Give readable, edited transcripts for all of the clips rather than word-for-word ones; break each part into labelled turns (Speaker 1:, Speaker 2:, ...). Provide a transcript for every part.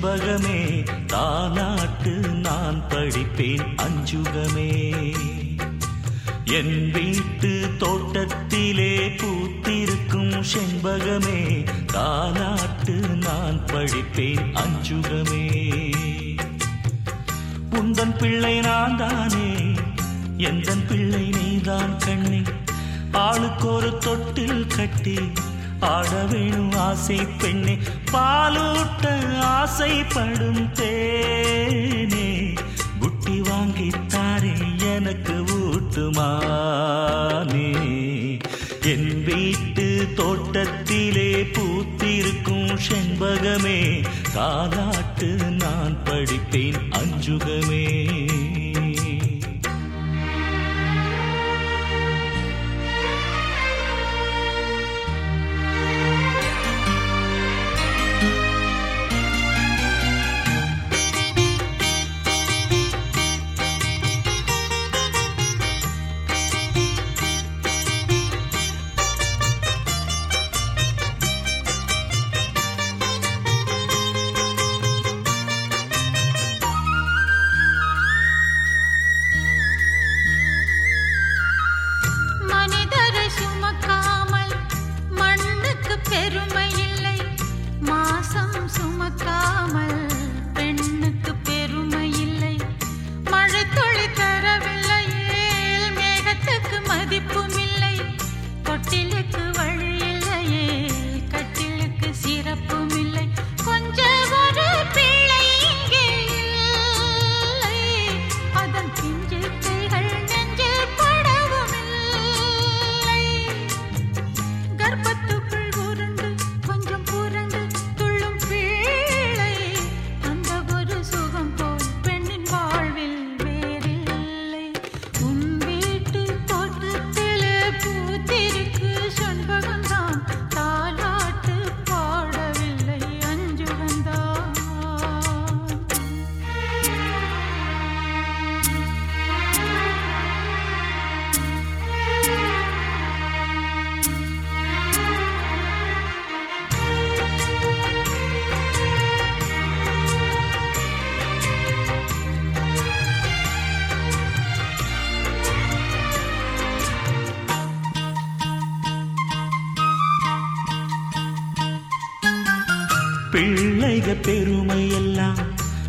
Speaker 1: செண்பகமே தாலாட்டு நான் படிப்பேன் அஞ்சுகமே. என் வீட்டு தோட்டத்திலே பூத்திருக்கும் செண்பகமே தாலாட்டு நான் படிப்பேன் அஞ்சுகமே. உந்தன் பிள்ளை நான் தானே, எந்தன் பிள்ளை நீதான் கண்ணே. ஆளுக்கு ஒரு தொட்டில் கட்டி ஆட வேணும் ஆசை பெண்ணே. பாலூட்ட ஆசைப்படும் தேனே, புட்டி வாங்கித்தாரே எனக்கு ஊட்டுமானே. என் வீட்டு தோட்டத்திலே பூத்திருக்கும் செண்பகமே தாலாட்டு நான் படிப்பேன் அஞ்சுகமே. பிள்ளைக பெருமையெல்லாம்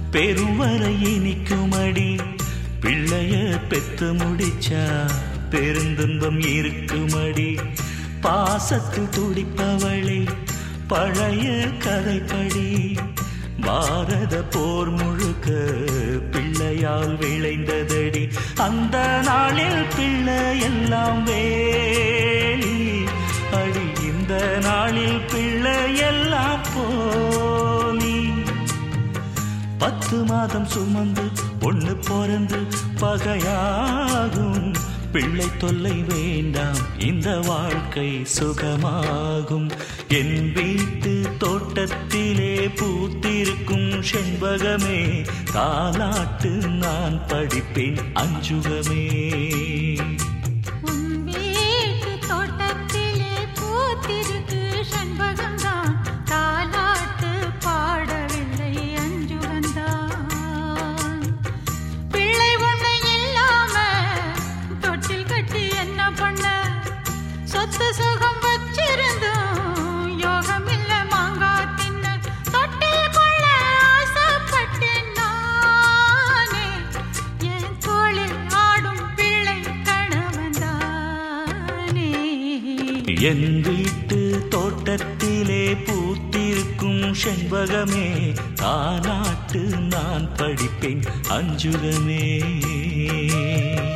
Speaker 1: பெருவரை இனிக்குமடி. பிள்ளைய பெத்து முடிச்சா பெருந்துன்பம் இருக்குமடி. பாசத்தில் துடிப்பவளே பழைய கதைப்படி. பாரத போர் முழுக்க பிள்ளையால் விளைந்ததடி. அந்த நாளில் பிள்ளை எல்லாம் வேலி அடி. இந்த நாளில் பிள்ளை எல்லாம் போலி. 10 மாதம் சுமந்து பொண்ணு பிறந்து பகையாகும். பிள்ளை தொல்லை வேண்டாம், இந்த வாழ்க்கை சுகமாகும். என் வீட்டு தோட்டத்திலே பூத்திருக்கும் செண்பகமே தாலாட்டு நான் படிப்பேன் அஞ்சுகமே. என் வீட்டு தோட்டத்திலே பூத்திருக்கும் செண்பகமே தாலாட்டு நான் படிப்பேன் அஞ்சுகமே.